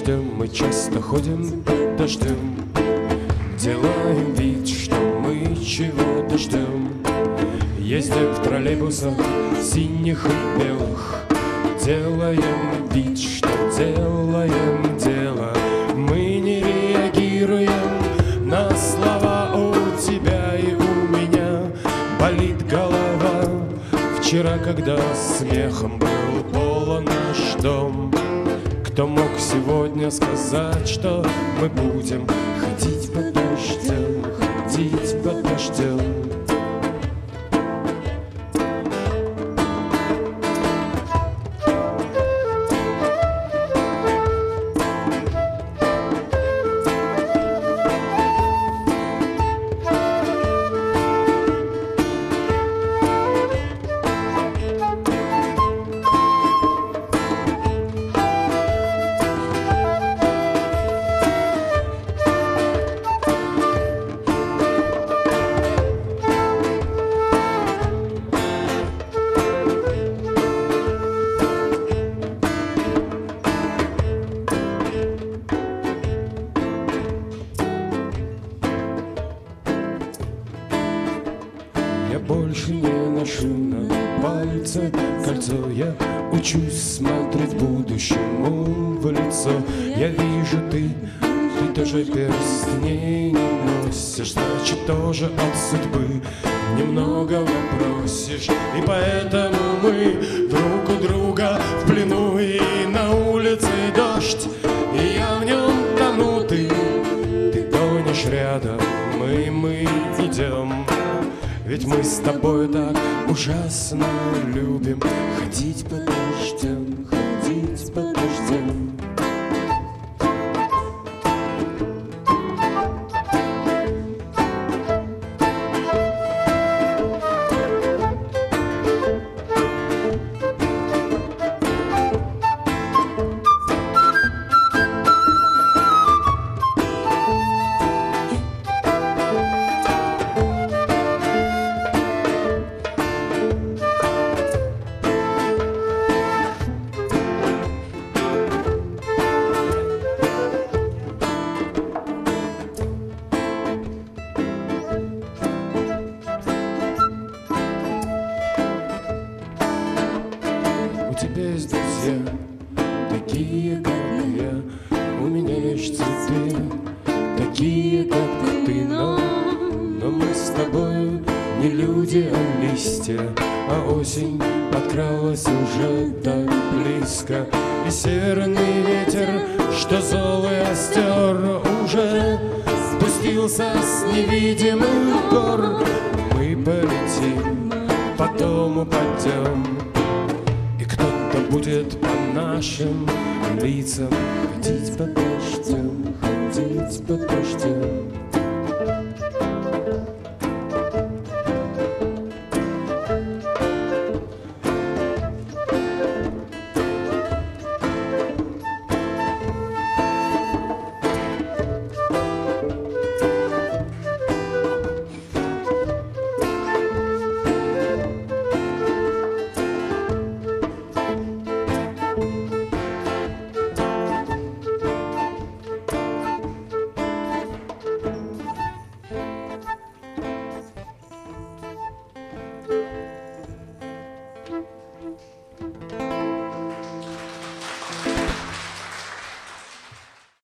дождем, мы часто ходим под дождем. Делаем вид, что мы чего-то ждем. Ездим в троллейбусах синих и белых. Делаем вид, что делаем дело. Мы не реагируем на слова. У тебя и у меня болит голова. Вчера, когда смехом был полон наш дом, кто мог сегодня сказать, что мы будем ходить под дождем, ходить под дождем? Я больше не ношу на пальце кольцо. Я учусь смотреть будущему в лицо. Я вижу, ты тоже перстней не носишь. Значит, тоже от судьбы немного вопросишь. И поэтому мы друг у друга в плену. И на улице дождь, и я в нем тону. Ты тонешь рядом, мы идем. Ведь мы с тобой так ужасно любим ходить под дождем, ходить под дождем. У тебя есть друзья, такие, как я. У меня есть цветы, такие, как ты. Но мы с тобою не люди, а листья. А осень подкралась уже так близко. И северный ветер, что золы остер, уже спустился с невидимых гор. Мы полетим, потом упадем, кто будет по нашим лицам ходить под дождем, ходить под дождем.